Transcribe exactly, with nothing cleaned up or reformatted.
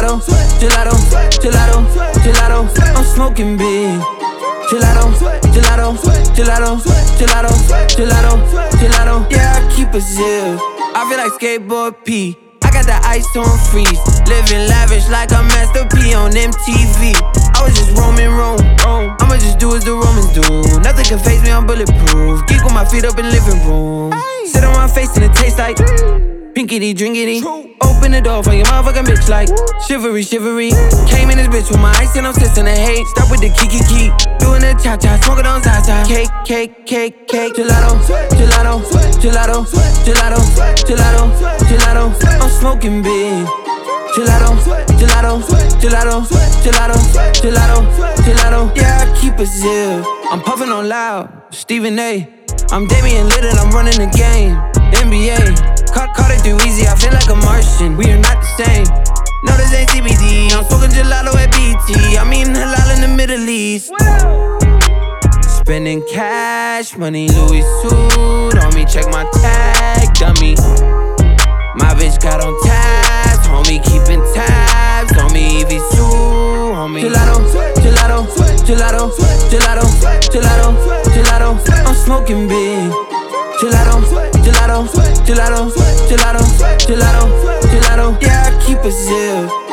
gelato, gelato, gelato, gelato. I'm smoking big. Gelato, gelato, gelato, gelato, gelato, gelato. Yeah, I keep a zip. I feel like skateboard P. I got the ice on freeze. Living lavish like a Master P on M T V. I was just roaming Rome. I'ma just do as the Romans do. Nothing can face me, I'm bulletproof. Geek with my feet up in the living room. Sit on my face and it tastes like pinkity drinkity. Open the door for your motherfucking bitch like shivery shivery. Came in this bitch with my ice and I'm sissing the hate. Start with the kiki key. Doing the cha cha, smoking on Zaza. Cake, cake, cake, cake. Gelato, gelato, gelato, gelato, gelato, gelato. I'm smoking big. Gelato, gelato, gelato, gelato, gelato, gelato. Yeah, I keep a zip. I'm puffing on loud, Stephen A. I'm Damian Lillard, I'm running the game. N B A, caught, caught it too easy, I feel like a Martian. We are not the same. No, this ain't C B D. I'm smoking gelato at B T. I'm eating halal in the Middle East. Spending cash, money, Louis suit on me. Check my tag, dummy. My bitch got on tabs, homie, keeping tabs on me. Evie Sue, homie. Gelato, gelato, gelato, gelato, gelato, gelato. I'm smoking big. Gelato, gelato, gelato, gelato, gelato, gelato. Yeah, I keep a zip.